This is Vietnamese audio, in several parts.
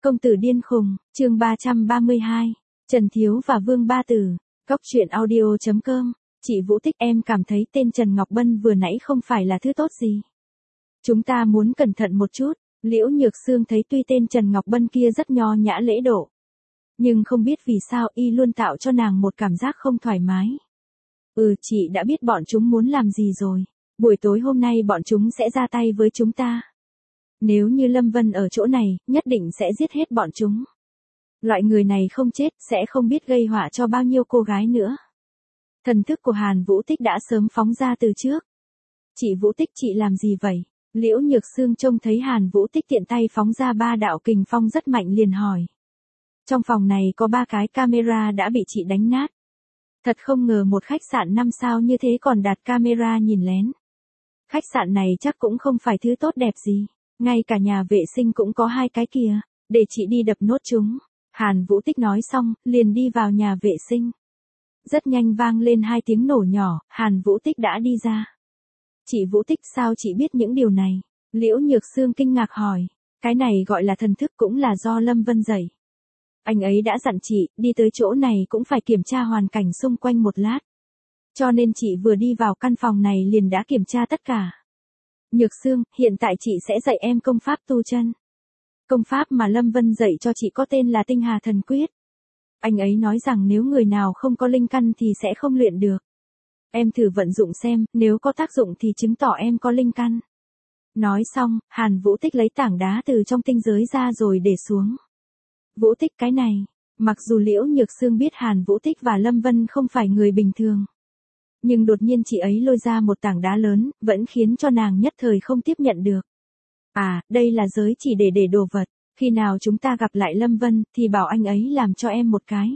Công tử điên khùng, chương 332, Trần Thiếu và Vương Ba Tử, Cóc truyện audio.com, chị Vũ Tích em cảm thấy tên Trần Ngọc Bân vừa nãy không phải là thứ tốt gì. Chúng ta muốn cẩn thận một chút, Liễu Nhược Sương thấy tuy tên Trần Ngọc Bân kia rất nho nhã lễ độ. Nhưng không biết vì sao y luôn tạo cho nàng một cảm giác không thoải mái. Chị đã biết bọn chúng muốn làm gì rồi, buổi tối hôm nay bọn chúng sẽ ra tay với chúng ta. Nếu như Lâm Vân ở chỗ này, nhất định sẽ giết hết bọn chúng. Loại người này không chết, sẽ không biết gây họa cho bao nhiêu cô gái nữa. Thần thức của Hàn Vũ Tích đã sớm phóng ra từ trước. Chị Vũ Tích chị làm gì vậy? Liễu Nhược Sương trông thấy Hàn Vũ Tích tiện tay phóng ra 3 đạo kình phong rất mạnh liền hỏi. Trong phòng này có 3 cái camera đã bị chị đánh nát. Thật không ngờ một khách sạn 5 sao như thế còn đặt camera nhìn lén. Khách sạn này chắc cũng không phải thứ tốt đẹp gì. Ngay cả nhà vệ sinh cũng có 2 cái kìa, để chị đi đập nốt chúng. Hàn Vũ Tích nói xong, liền đi vào nhà vệ sinh. Rất nhanh vang lên 2 tiếng nổ nhỏ, Hàn Vũ Tích đã đi ra. Chị Vũ Tích sao chị biết những điều này? Liễu Nhược Sương kinh ngạc hỏi. Cái này gọi là thần thức cũng là do Lâm Vân dạy. Anh ấy đã dặn chị, đi tới chỗ này cũng phải kiểm tra hoàn cảnh xung quanh một lát. Cho nên chị vừa đi vào căn phòng này liền đã kiểm tra tất cả. Nhược Sương, hiện tại chị sẽ dạy em công pháp tu chân. Công pháp mà Lâm Vân dạy cho chị có tên là Tinh Hà Thần Quyết. Anh ấy nói rằng nếu người nào không có linh căn thì sẽ không luyện được. Em thử vận dụng xem, nếu có tác dụng thì chứng tỏ em có linh căn. Nói xong, Hàn Vũ Tích lấy tảng đá từ trong tinh giới ra rồi để xuống. Vũ Tích cái này, mặc dù Liễu Nhược Sương biết Hàn Vũ Tích và Lâm Vân không phải người bình thường. Nhưng đột nhiên chị ấy lôi ra một tảng đá lớn, vẫn khiến cho nàng nhất thời không tiếp nhận được. À, đây là giới chỉ để đồ vật, khi nào chúng ta gặp lại Lâm Vân, thì bảo anh ấy làm cho em một cái.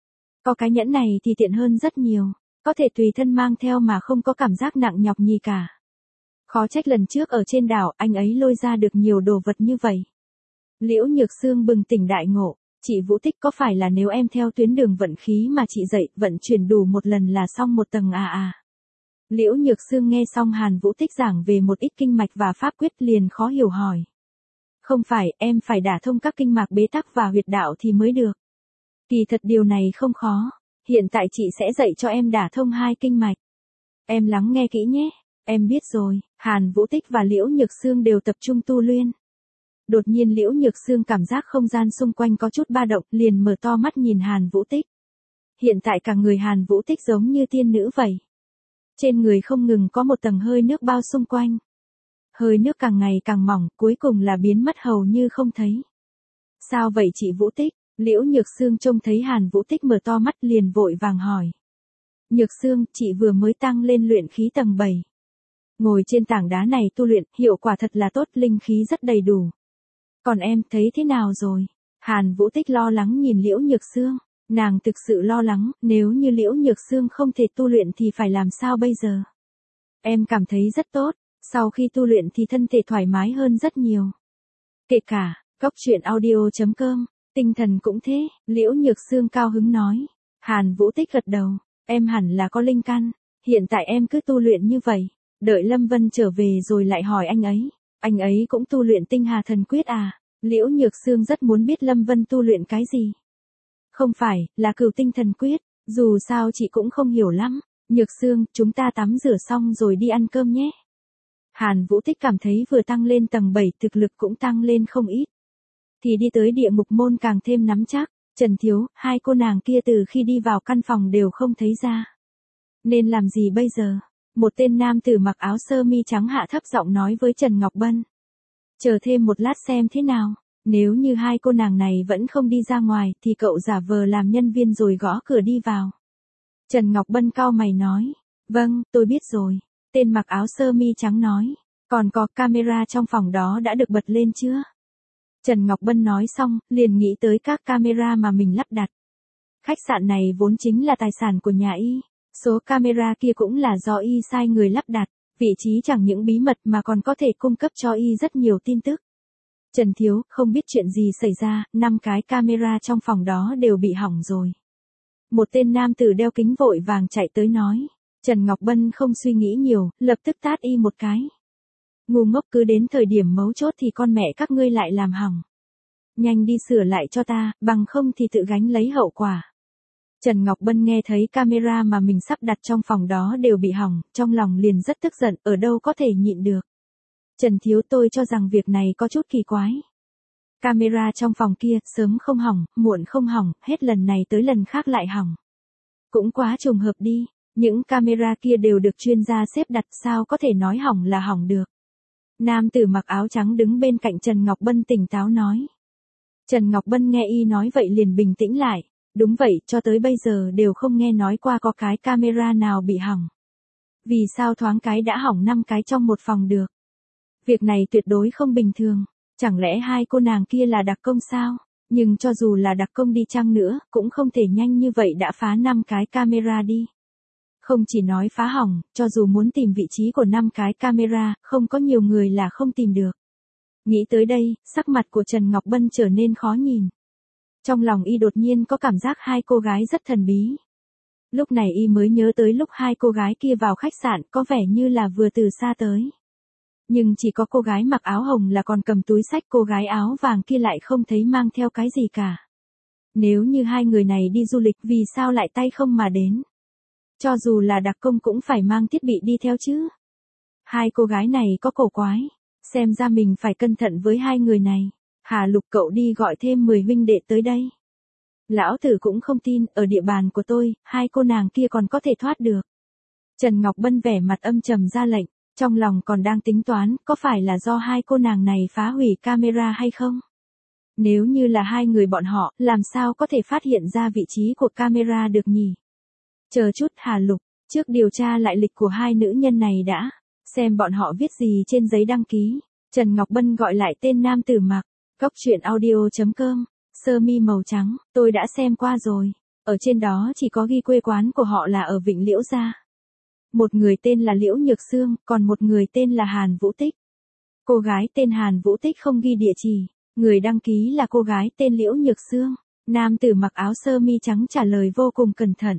Có cái nhẫn này thì tiện hơn rất nhiều, có thể tùy thân mang theo mà không có cảm giác nặng nhọc gì cả. Khó trách lần trước ở trên đảo anh ấy lôi ra được nhiều đồ vật như vậy. Liễu Nhược Sương bừng tỉnh đại ngộ, chị Vũ Tích có phải là nếu em theo tuyến đường vận khí mà chị dạy vận chuyển đủ một lần là xong một tầng à? Liễu Nhược Sương nghe xong Hàn Vũ Tích giảng về một ít kinh mạch và pháp quyết liền khó hiểu hỏi. Không phải, em phải đả thông các kinh mạch bế tắc và huyệt đạo thì mới được. Kỳ thật điều này không khó, hiện tại chị sẽ dạy cho em đả thông 2 kinh mạch. Em lắng nghe kỹ nhé, em biết rồi. Hàn Vũ Tích và Liễu Nhược Sương đều tập trung tu luyện. Đột nhiên Liễu Nhược Sương cảm giác không gian xung quanh có chút ba động liền mở to mắt nhìn Hàn Vũ Tích. Hiện tại cả người Hàn Vũ Tích giống như tiên nữ vậy. Trên người không ngừng có một tầng hơi nước bao xung quanh. Hơi nước càng ngày càng mỏng, cuối cùng là biến mất hầu như không thấy. Sao vậy chị Vũ Tích? Liễu Nhược Sương trông thấy Hàn Vũ Tích mở to mắt liền vội vàng hỏi. Nhược Sương, chị vừa mới tăng lên luyện khí tầng 7. Ngồi trên tảng đá này tu luyện, hiệu quả thật là tốt, linh khí rất đầy đủ. Còn em thấy thế nào rồi? Hàn Vũ Tích lo lắng nhìn Liễu Nhược Sương. Nàng thực sự lo lắng, nếu như Liễu Nhược Sương không thể tu luyện thì phải làm sao bây giờ? Em cảm thấy rất tốt, sau khi tu luyện thì thân thể thoải mái hơn rất nhiều. Kể cả, Cóc truyện audio.com, tinh thần cũng thế, Liễu Nhược Sương cao hứng nói. Hàn Vũ Tích gật đầu, em hẳn là có linh căn, hiện tại em cứ tu luyện như vậy, đợi Lâm Vân trở về rồi lại hỏi anh ấy cũng tu luyện Tinh Hà Thần Quyết à? Liễu Nhược Sương rất muốn biết Lâm Vân tu luyện cái gì. Không phải, là Cửu Tinh Thần Quyết, dù sao chị cũng không hiểu lắm. Nhược Sương, chúng ta tắm rửa xong rồi đi ăn cơm nhé. Hàn Vũ Tích cảm thấy vừa tăng lên tầng 7 thực lực cũng tăng lên không ít. Thì đi tới địa ngục môn càng thêm nắm chắc. Trần Thiếu, 2 cô nàng kia từ khi đi vào căn phòng đều không thấy ra. Nên làm gì bây giờ? Một tên nam tử mặc áo sơ mi trắng hạ thấp giọng nói với Trần Ngọc Bân. Chờ thêm một lát xem thế nào. Nếu như 2 cô nàng này vẫn không đi ra ngoài thì cậu giả vờ làm nhân viên rồi gõ cửa đi vào. Trần Ngọc Bân cau mày nói. Vâng, tôi biết rồi. Tên mặc áo sơ mi trắng nói. Còn có camera trong phòng đó đã được bật lên chưa? Trần Ngọc Bân nói xong, liền nghĩ tới các camera mà mình lắp đặt. Khách sạn này vốn chính là tài sản của nhà y. Số camera kia cũng là do y sai người lắp đặt. Vị trí chẳng những bí mật mà còn có thể cung cấp cho y rất nhiều tin tức. Trần Thiếu, không biết chuyện gì xảy ra, 5 cái camera trong phòng đó đều bị hỏng rồi. Một tên nam tử đeo kính vội vàng chạy tới nói. Trần Ngọc Bân không suy nghĩ nhiều, lập tức tát y một cái. Ngu ngốc, cứ đến thời điểm mấu chốt thì con mẹ các ngươi lại làm hỏng. nhanh đi sửa lại cho ta, bằng không thì tự gánh lấy hậu quả. Trần Ngọc Bân nghe thấy camera mà mình sắp đặt trong phòng đó đều bị hỏng, trong lòng liền rất tức giận, ở đâu có thể nhịn được. Trần Thiếu, tôi cho rằng việc này có chút kỳ quái. Camera trong phòng kia, sớm không hỏng, muộn không hỏng, hết lần này tới lần khác lại hỏng. Cũng quá trùng hợp đi, những camera kia đều được chuyên gia xếp đặt, sao có thể nói hỏng là hỏng được. Nam tử mặc áo trắng đứng bên cạnh Trần Ngọc Bân tỉnh táo nói. Trần Ngọc Bân nghe y nói vậy liền bình tĩnh lại. Đúng vậy, cho tới bây giờ đều không nghe nói qua có cái camera nào bị hỏng. Vì sao thoáng cái đã hỏng 5 cái trong một phòng được? Việc này tuyệt đối không bình thường. Chẳng lẽ hai cô nàng kia là đặc công sao? Nhưng cho dù là đặc công đi chăng nữa, cũng không thể nhanh như vậy đã phá 5 cái camera đi. Không chỉ nói phá hỏng, cho dù muốn tìm vị trí của 5 cái camera, không có nhiều người là không tìm được. Nghĩ tới đây, sắc mặt của Trần Ngọc Bân trở nên khó nhìn. Trong lòng y đột nhiên có cảm giác hai cô gái rất thần bí. Lúc này y mới nhớ tới lúc hai cô gái kia vào khách sạn có vẻ như là vừa từ xa tới. Nhưng chỉ có cô gái mặc áo hồng là còn cầm túi xách, cô gái áo vàng kia lại không thấy mang theo cái gì cả. Nếu như hai người này đi du lịch vì sao lại tay không mà đến? Cho dù là đặc công cũng phải mang thiết bị đi theo chứ. Hai cô gái này có cổ quái. Xem ra mình phải cẩn thận với hai người này. Hà Lục, cậu đi gọi thêm 10 huynh đệ tới đây. Lão tử cũng không tin, ở địa bàn của tôi, hai cô nàng kia còn có thể thoát được. Trần Ngọc Bân vẻ mặt âm trầm ra lệnh, trong lòng còn đang tính toán, có phải là do hai cô nàng này phá hủy camera hay không? Nếu như là hai người bọn họ, làm sao có thể phát hiện ra vị trí của camera được nhỉ? Chờ chút Hà Lục, trước điều tra lại lịch của hai nữ nhân này đã, xem bọn họ viết gì trên giấy đăng ký. Trần Ngọc Bân gọi lại tên nam tử mặc. Góc truyện audio.com, sơ mi màu trắng, tôi đã xem qua rồi. Ở trên đó chỉ có ghi quê quán của họ là ở Vịnh Liễu Gia. Một người tên là Liễu Nhược Sương, còn một người tên là Hàn Vũ Tích. Cô gái tên Hàn Vũ Tích không ghi địa chỉ, người đăng ký là cô gái tên Liễu Nhược Sương. Nam tử mặc áo sơ mi trắng trả lời vô cùng cẩn thận.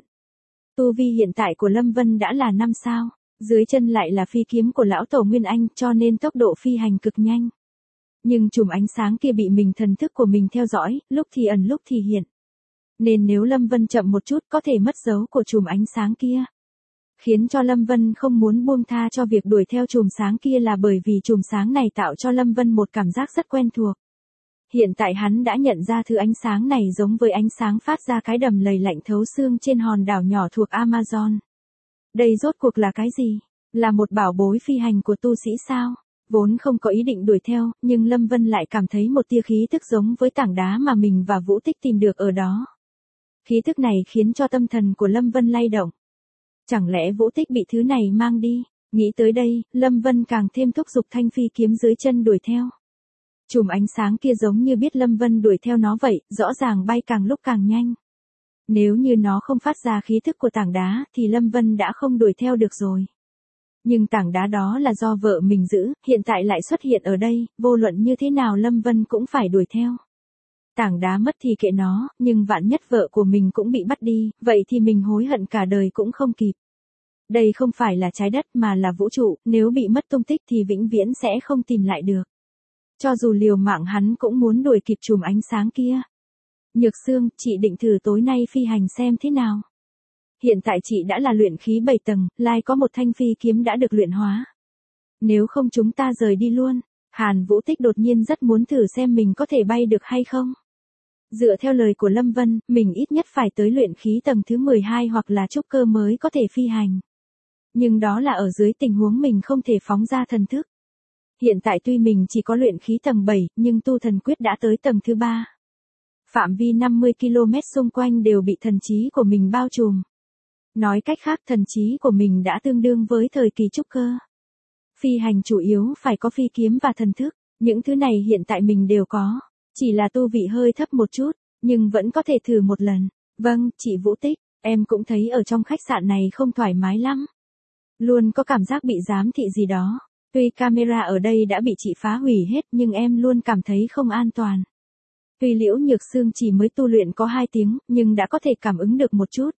Tu vi hiện tại của Lâm Vân đã là 5 sao, dưới chân lại là phi kiếm của lão tổ Nguyên Anh cho nên tốc độ phi hành cực nhanh. Nhưng chùm ánh sáng kia bị mình thần thức của mình theo dõi, lúc thì ẩn lúc thì hiện. Nên nếu Lâm Vân chậm một chút có thể mất dấu của chùm ánh sáng kia. Khiến cho Lâm Vân không muốn buông tha cho việc đuổi theo chùm sáng kia là bởi vì chùm sáng này tạo cho Lâm Vân một cảm giác rất quen thuộc. Hiện tại hắn đã nhận ra thứ ánh sáng này giống với ánh sáng phát ra cái đầm lầy lạnh thấu xương trên hòn đảo nhỏ thuộc Amazon. Đây rốt cuộc là cái gì? Là một bảo bối phi hành của tu sĩ sao? Vốn không có ý định đuổi theo, nhưng Lâm Vân lại cảm thấy một tia khí tức giống với tảng đá mà mình và Vũ Tích tìm được ở đó. Khí tức này khiến cho tâm thần của Lâm Vân lay động. Chẳng lẽ Vũ Tích bị thứ này mang đi? Nghĩ tới đây, Lâm Vân càng thêm thúc giục thanh phi kiếm dưới chân đuổi theo. Chùm ánh sáng kia giống như biết Lâm Vân đuổi theo nó vậy, rõ ràng bay càng lúc càng nhanh. Nếu như nó không phát ra khí thức của tảng đá thì Lâm Vân đã không đuổi theo được rồi. Nhưng tảng đá đó là do vợ mình giữ, hiện tại lại xuất hiện ở đây, vô luận như thế nào Lâm Vân cũng phải đuổi theo. Tảng đá mất thì kệ nó, nhưng vạn nhất vợ của mình cũng bị bắt đi, vậy thì mình hối hận cả đời cũng không kịp. Đây không phải là trái đất mà là vũ trụ, nếu bị mất tung tích thì vĩnh viễn sẽ không tìm lại được. Cho dù liều mạng hắn cũng muốn đuổi kịp chùm ánh sáng kia. Nhược Sương, chị định thử tối nay phi hành xem thế nào. Hiện tại chị đã là luyện khí 7 tầng, lại có một thanh phi kiếm đã được luyện hóa. Nếu không chúng ta rời đi luôn. Hàn Vũ Tích đột nhiên rất muốn thử xem mình có thể bay được hay không. Dựa theo lời của Lâm Vân, mình ít nhất phải tới luyện khí tầng thứ 12 hoặc là trúc cơ mới có thể phi hành. Nhưng đó là ở dưới tình huống mình không thể phóng ra thần thức. Hiện tại tuy mình chỉ có luyện khí tầng 7, nhưng tu thần quyết đã tới tầng thứ 3. Phạm vi 50 km xung quanh đều bị thần trí của mình bao trùm. Nói cách khác thần trí của mình đã tương đương với thời kỳ trúc cơ. Phi hành chủ yếu phải có phi kiếm và thần thức, những thứ này hiện tại mình đều có. Chỉ là tu vị hơi thấp một chút, nhưng vẫn có thể thử một lần. Vâng, chị Vũ Tích, em cũng thấy ở trong khách sạn này không thoải mái lắm. Luôn có cảm giác bị giám thị gì đó. Tuy camera ở đây đã bị chị phá hủy hết nhưng em luôn cảm thấy không an toàn. Tuy Liễu Nhược Sương chỉ mới tu luyện có 2 tiếng, nhưng đã có thể cảm ứng được một chút.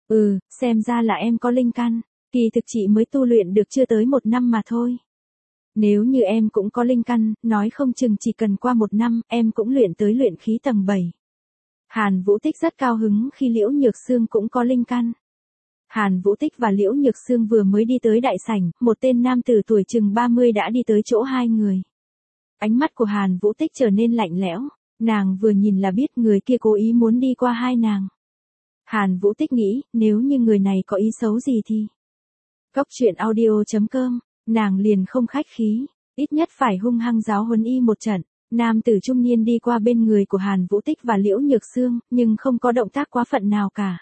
Xem ra là em có linh căn, kỳ thực chị mới tu luyện được chưa tới 1 năm mà thôi. Nếu như em cũng có linh căn, nói không chừng chỉ cần qua 1 năm, em cũng luyện tới luyện khí tầng 7. Hàn Vũ Tích rất cao hứng khi Liễu Nhược Sương cũng có linh căn. Hàn Vũ Tích và Liễu Nhược Sương vừa mới đi tới đại sảnh, một tên nam tử tuổi chừng 30 đã đi tới chỗ hai người. Ánh mắt của Hàn Vũ Tích trở nên lạnh lẽo, nàng vừa nhìn là biết người kia cố ý muốn đi qua hai nàng. Hàn Vũ Tích nghĩ, nếu như người này có ý xấu gì thì... Cốc truyện audio.com, nàng liền không khách khí, ít nhất phải hung hăng giáo huấn y một trận. Nam tử trung niên đi qua bên người của Hàn Vũ Tích và Liễu Nhược Sương, nhưng không có động tác quá phận nào cả.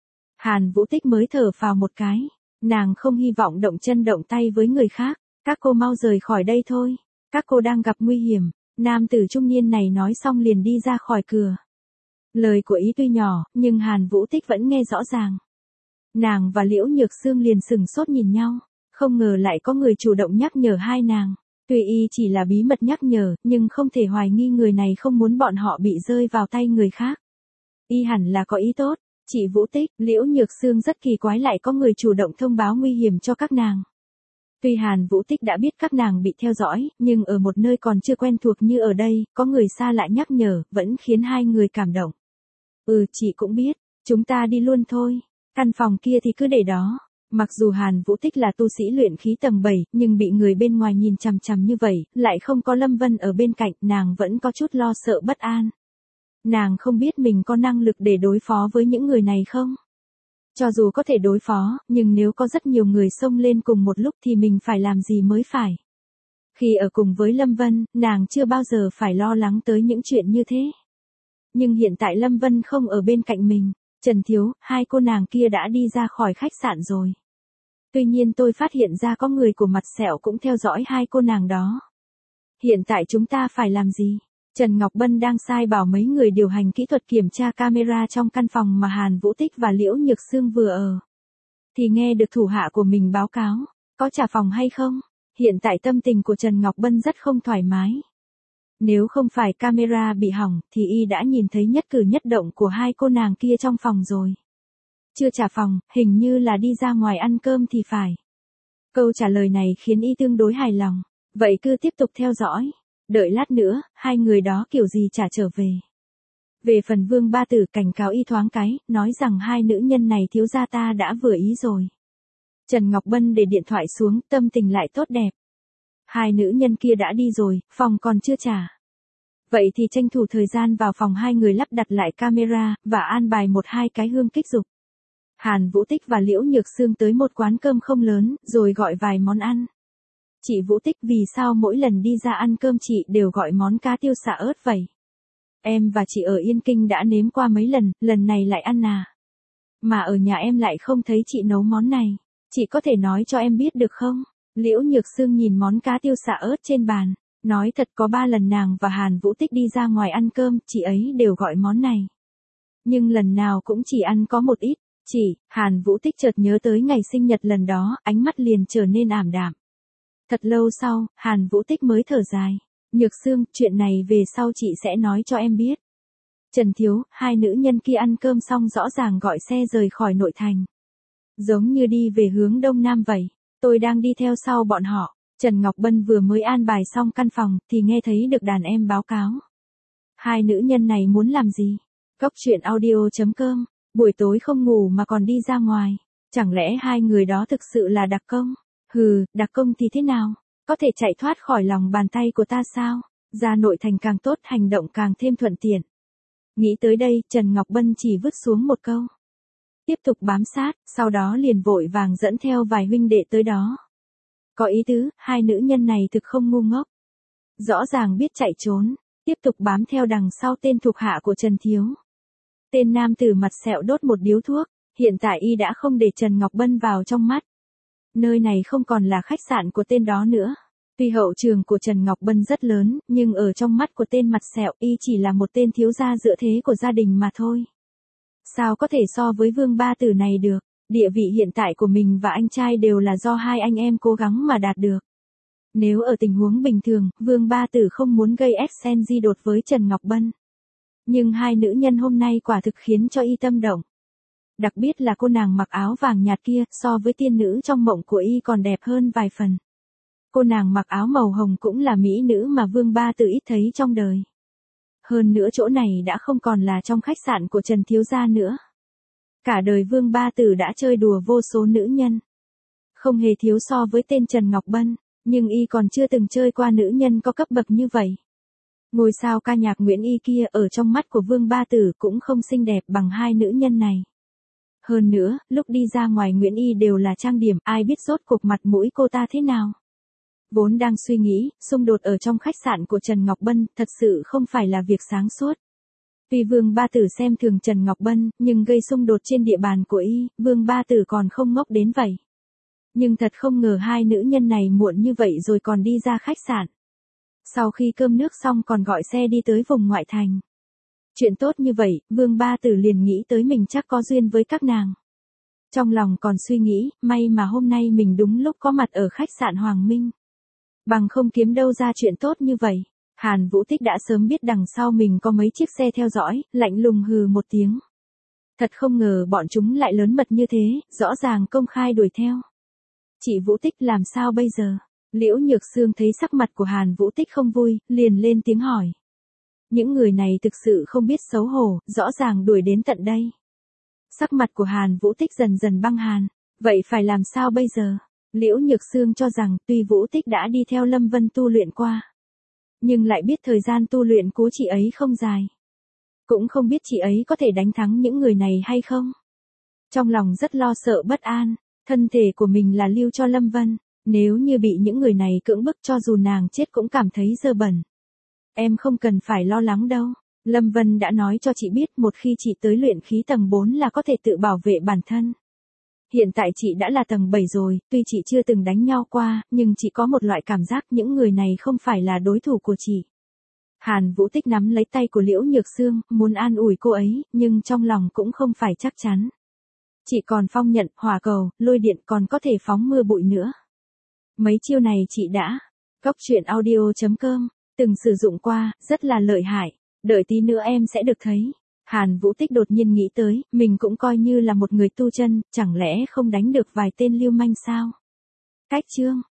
Hàn Vũ Tích mới thở phào một cái, nàng không hy vọng động chân động tay với người khác, các cô mau rời khỏi đây thôi, các cô đang gặp nguy hiểm. Nam tử trung niên này nói xong liền đi ra khỏi cửa. Lời của ý tuy nhỏ, nhưng Hàn Vũ Tích vẫn nghe rõ ràng. Nàng và Liễu Nhược Sương liền sừng sốt nhìn nhau, không ngờ lại có người chủ động nhắc nhở hai nàng. Tuy y chỉ là bí mật nhắc nhở, nhưng không thể hoài nghi người này không muốn bọn họ bị rơi vào tay người khác. Y hẳn là có ý tốt. Chị Vũ Tích, Liễu Nhược Sương rất kỳ quái lại có người chủ động thông báo nguy hiểm cho các nàng. Tuy Hàn Vũ Tích đã biết các nàng bị theo dõi, nhưng ở một nơi còn chưa quen thuộc như ở đây, có người xa lại nhắc nhở, vẫn khiến hai người cảm động. Chị cũng biết, chúng ta đi luôn thôi, căn phòng kia thì cứ để đó. Mặc dù Hàn Vũ Tích là tu sĩ luyện khí tầng 7, nhưng bị người bên ngoài nhìn chằm chằm như vậy, lại không có Lâm Vân ở bên cạnh, nàng vẫn có chút lo sợ bất an. Nàng không biết mình có năng lực để đối phó với những người này không? Cho dù có thể đối phó, nhưng nếu có rất nhiều người xông lên cùng một lúc thì mình phải làm gì mới phải? Khi ở cùng với Lâm Vân, nàng chưa bao giờ phải lo lắng tới những chuyện như thế. Nhưng hiện tại Lâm Vân không ở bên cạnh mình, Trần Thiếu, hai cô nàng kia đã đi ra khỏi khách sạn rồi. Tuy nhiên tôi phát hiện ra có người của mặt sẹo cũng theo dõi hai cô nàng đó. Hiện tại chúng ta phải làm gì? Trần Ngọc Bân đang sai bảo mấy người điều hành kỹ thuật kiểm tra camera trong căn phòng mà Hàn Vũ Tích và Liễu Nhược Sương vừa ở. Thì nghe được thủ hạ của mình báo cáo, có trả phòng hay không? Hiện tại tâm tình của Trần Ngọc Bân rất không thoải mái. Nếu không phải camera bị hỏng thì y đã nhìn thấy nhất cử nhất động của hai cô nàng kia trong phòng rồi. Chưa trả phòng, hình như là đi ra ngoài ăn cơm thì phải. Câu trả lời này khiến y tương đối hài lòng. Vậy cứ tiếp tục theo dõi. Đợi lát nữa, hai người đó kiểu gì trả trở về. Về phần Vương Ba Tử cảnh cáo y thoáng cái, nói rằng hai nữ nhân này thiếu gia ta đã vừa ý rồi. Trần Ngọc Bân để điện thoại xuống, tâm tình lại tốt đẹp. Hai nữ nhân kia đã đi rồi, phòng còn chưa trả. Vậy thì tranh thủ thời gian vào phòng hai người lắp đặt lại camera, và an bài 1-2 cái hương kích dục. Hàn Vũ Tích và Liễu Nhược Sương tới một quán cơm không lớn, rồi gọi vài món ăn. Chị Vũ Tích, vì sao mỗi lần đi ra ăn cơm chị đều gọi món cá tiêu xả ớt vậy? Em và chị ở Yên Kinh đã nếm qua mấy lần, lần này lại ăn à? Mà ở nhà em lại không thấy chị nấu món này. Chị có thể nói cho em biết được không? Liễu Nhược Sương nhìn món cá tiêu xả ớt trên bàn. Nói thật có 3 lần nàng và Hàn Vũ Tích đi ra ngoài ăn cơm, chị ấy đều gọi món này. Nhưng lần nào cũng chỉ ăn có một ít. Hàn Vũ Tích chợt nhớ tới ngày sinh nhật lần đó, ánh mắt liền trở nên ảm đạm. Thật lâu sau, Hàn Vũ Tích mới thở dài. Nhược Sương, chuyện này về sau chị sẽ nói cho em biết. Trần Thiếu, hai nữ nhân kia ăn cơm xong rõ ràng gọi xe rời khỏi nội thành. Giống như đi về hướng đông nam vậy. Tôi đang đi theo sau bọn họ. Trần Ngọc Bân vừa mới an bài xong căn phòng, thì nghe thấy được đàn em báo cáo. Hai nữ nhân này muốn làm gì? Cốc truyện audio.com, buổi tối không ngủ mà còn đi ra ngoài. Chẳng lẽ hai người đó thực sự là đặc công? Đặc công thì thế nào? Có thể chạy thoát khỏi lòng bàn tay của ta sao? Ra nội thành càng tốt, hành động càng thêm thuận tiện. Nghĩ tới đây, Trần Ngọc Bân chỉ vứt xuống một câu. Tiếp tục bám sát, sau đó liền vội vàng dẫn theo vài huynh đệ tới đó. Có ý tứ, hai nữ nhân này thực không ngu ngốc. Rõ ràng biết chạy trốn, tiếp tục bám theo đằng sau tên thuộc hạ của Trần Thiếu. Tên nam tử mặt sẹo đốt một điếu thuốc, hiện tại y đã không để Trần Ngọc Bân vào trong mắt. Nơi này không còn là khách sạn của tên đó nữa. Tuy hậu trường của Trần Ngọc Bân rất lớn, nhưng ở trong mắt của tên mặt sẹo y chỉ là một tên thiếu gia dựa thế của gia đình mà thôi. Sao có thể so với Vương Ba Tử này được? Địa vị hiện tại của mình và anh trai đều là do hai anh em cố gắng mà đạt được. Nếu ở tình huống bình thường, Vương Ba Tử không muốn gây xenzi đột với Trần Ngọc Bân. Nhưng hai nữ nhân hôm nay quả thực khiến cho y tâm động. Đặc biệt là cô nàng mặc áo vàng nhạt kia, so với tiên nữ trong mộng của y còn đẹp hơn vài phần. Cô nàng mặc áo màu hồng cũng là mỹ nữ mà Vương Ba Tử ít thấy trong đời. Hơn nữa chỗ này đã không còn là trong khách sạn của Trần Thiếu Gia nữa. Cả đời Vương Ba Tử đã chơi đùa vô số nữ nhân. Không hề thiếu so với tên Trần Ngọc Bân, nhưng y còn chưa từng chơi qua nữ nhân có cấp bậc như vậy. Ngôi sao ca nhạc Nguyễn Y kia ở trong mắt của Vương Ba Tử cũng không xinh đẹp bằng hai nữ nhân này. Hơn nữa, lúc đi ra ngoài Nguyễn Y đều là trang điểm, ai biết rốt cuộc mặt mũi cô ta thế nào. Vốn đang suy nghĩ, xung đột ở trong khách sạn của Trần Ngọc Bân thật sự không phải là việc sáng suốt. Vì Vương Ba Tử xem thường Trần Ngọc Bân, nhưng gây xung đột trên địa bàn của y, Vương Ba Tử còn không ngốc đến vậy. Nhưng thật không ngờ hai nữ nhân này muộn như vậy rồi còn đi ra khách sạn. Sau khi cơm nước xong còn gọi xe đi tới vùng ngoại thành. Chuyện tốt như vậy, Vương Ba Tử liền nghĩ tới mình chắc có duyên với các nàng. Trong lòng còn suy nghĩ, may mà hôm nay mình đúng lúc có mặt ở khách sạn Hoàng Minh. Bằng không kiếm đâu ra chuyện tốt như vậy. Hàn Vũ Tích đã sớm biết đằng sau mình có mấy chiếc xe theo dõi, lạnh lùng hừ một tiếng. Thật không ngờ bọn chúng lại lớn mật như thế, rõ ràng công khai đuổi theo. Chị Vũ Tích làm sao bây giờ? Liễu Nhược Sương thấy sắc mặt của Hàn Vũ Tích không vui, liền lên tiếng hỏi. Những người này thực sự không biết xấu hổ, rõ ràng đuổi đến tận đây. Sắc mặt của Hàn Vũ Tích dần dần băng hàn. Vậy phải làm sao bây giờ? Liễu Nhược Sương cho rằng tuy Vũ Tích đã đi theo Lâm Vân tu luyện qua, nhưng lại biết thời gian tu luyện của chị ấy không dài. Cũng không biết chị ấy có thể đánh thắng những người này hay không. Trong lòng rất lo sợ bất an, thân thể của mình là lưu cho Lâm Vân. Nếu như bị những người này cưỡng bức cho dù nàng chết cũng cảm thấy dơ bẩn. Em không cần phải lo lắng đâu. Lâm Vân đã nói cho chị biết một khi chị tới luyện khí tầng 4 là có thể tự bảo vệ bản thân. Hiện tại chị đã là tầng 7 rồi, tuy chị chưa từng đánh nhau qua, nhưng chị có một loại cảm giác những người này không phải là đối thủ của chị. Hàn Vũ Tích nắm lấy tay của Liễu Nhược Sương, muốn an ủi cô ấy, nhưng trong lòng cũng không phải chắc chắn. Chị còn phong nhận, hỏa cầu, lôi điện còn có thể phóng mưa bụi nữa. Mấy chiêu này chị đã. Góc truyện audio.com, từng sử dụng qua, rất là lợi hại. Đợi tí nữa em sẽ được thấy. Hàn Vũ Tích đột nhiên nghĩ tới, mình cũng coi như là một người tu chân, chẳng lẽ không đánh được vài tên lưu manh sao? Cách chương.